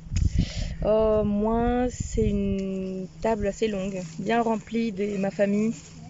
Moi, c'est une table assez longue, bien remplie de ma famille.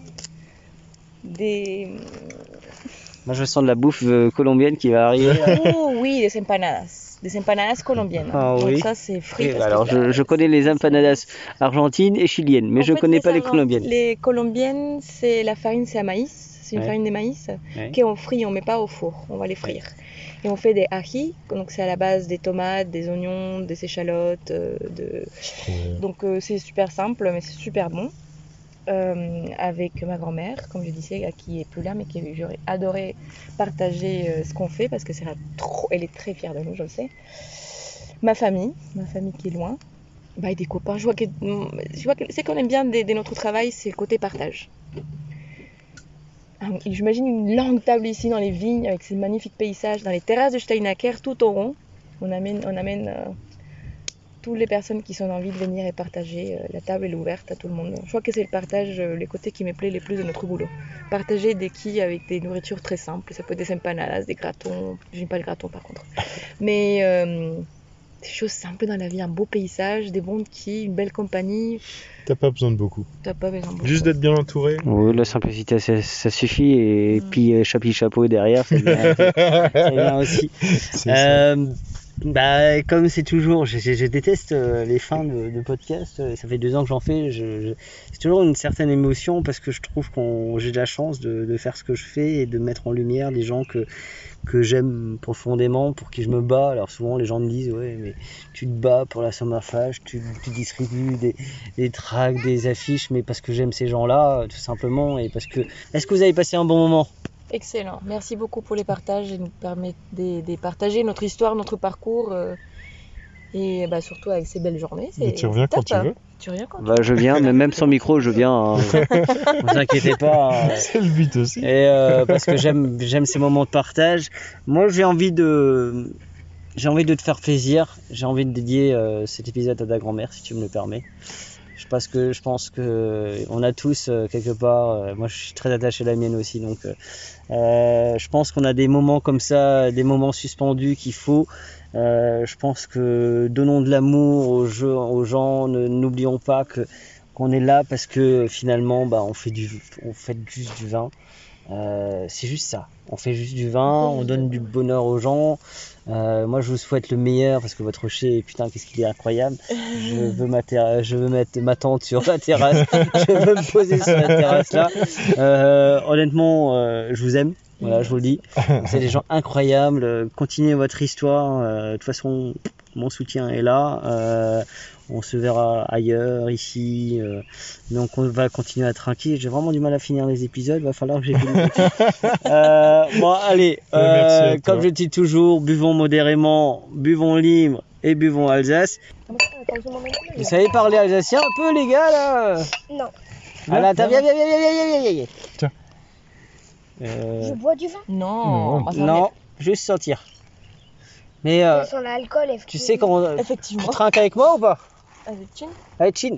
Moi, je sens de la bouffe colombienne qui va arriver. Oh oui, des empanadas colombiennes. Ah, donc oui. ça, c'est frit. Alors, je connais les empanadas argentines et chiliennes, mais je ne connais pas les colombiennes. Les colombiennes, la farine, c'est à maïs. C'est une farine de maïs qu'on frit, on ne met pas au four, on va les frire. Et on fait des ají, donc c'est à la base des tomates, des oignons, des échalotes. Donc c'est super simple, mais c'est super bon. Avec ma grand-mère, comme je disais, qui est plus là, mais que j'aurais adoré partager ce qu'on fait parce que elle est très fière de nous, je le sais. Ma famille qui est loin, et des copains. Je vois que ce qu'on aime bien de notre travail, c'est le côté partage. J'imagine une longue table ici dans les vignes avec ces magnifiques paysages, dans les terrasses de Steinaker, tout au rond. On amène toutes les personnes qui ont envie de venir et partager. La table est ouverte à tout le monde. Je crois que c'est le partage, les côtés qui me plaît les plus de notre boulot. Partager des quilles avec des nourritures très simples. Ça peut être des empanadas, des gratons. Je n'aime pas le graton par contre. Mais des choses simples dans la vie. Un beau paysage, des bons quilles, une belle compagnie. T'as pas besoin de beaucoup. Juste d'être bien entouré. Oui, la simplicité, ça suffit. Et puis, chapeau derrière, c'est bien aussi. Comme c'est toujours, je déteste les fins de podcast. Ça fait 2 ans que j'en fais. C'est toujours une certaine émotion parce que je trouve que j'ai de la chance de faire ce que je fais et de mettre en lumière des gens que j'aime profondément, pour qui je me bats. Alors souvent les gens me disent ouais, mais tu te bats pour la Sommerfest, tu distribues des tracts, des affiches, mais parce que j'aime ces gens-là, tout simplement, et parce que... Est-ce que vous avez passé un bon moment? Excellent, merci beaucoup pour les partages et nous permettre de partager notre histoire, notre parcours et surtout avec ces belles journées. Tu reviens quand tu veux. Je viens, mais même sans micro, je viens. Hein. Ne vous inquiétez pas. C'est le but aussi. Et parce que j'aime ces moments de partage. Moi, j'ai envie de te faire plaisir. J'ai envie de dédier cet épisode à ta grand-mère, si tu me le permets. Parce que je pense que on a tous quelque part, moi je suis très attaché à la mienne aussi, donc je pense qu'on a des moments comme ça, des moments suspendus qu'il faut. Je pense que donnons de l'amour aux gens, n'oublions pas qu'on est là parce que finalement on fait juste du vin. C'est juste ça, on fait juste du vin, on donne du bonheur aux gens. Moi je vous souhaite le meilleur parce que votre rocher, putain, qu'est-ce qu'il est incroyable. Je veux mettre ma tente sur la terrasse. Je veux me poser sur la terrasse là. Honnêtement, je vous aime. Voilà, je vous le dis. C'est des gens incroyables. Continuez votre histoire. De toute façon, mon soutien est là. On se verra ailleurs, ici. Donc on va continuer à trinquer. J'ai vraiment du mal à finir les épisodes. Va falloir que j'ai fini. Bon, allez. Comme je dis toujours, buvons modérément, buvons libre et buvons Alsace. Vous savez parler alsacien un peu, les gars, là? Non. Voilà, viens. Tiens. Je bois du vin. Non, juste sentir. Mais Sans l'alcool. tu sais comment effectivement. tu trinques avec moi ou pas? Avec Chin. Avec Chin.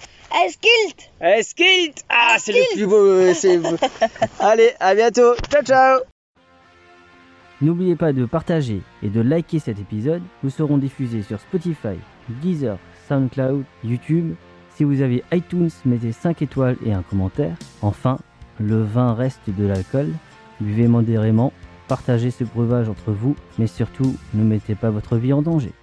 Eskilt. Ah, c'est le plus beau. Allez, à bientôt. Ciao. N'oubliez pas de partager et de liker cet épisode. Nous serons diffusés sur Spotify, Deezer, SoundCloud, YouTube. Si vous avez iTunes, mettez 5 étoiles et un commentaire. Enfin, le vin reste de l'alcool. Buvez modérément partagez ce breuvage entre vous, mais surtout, ne mettez pas votre vie en danger.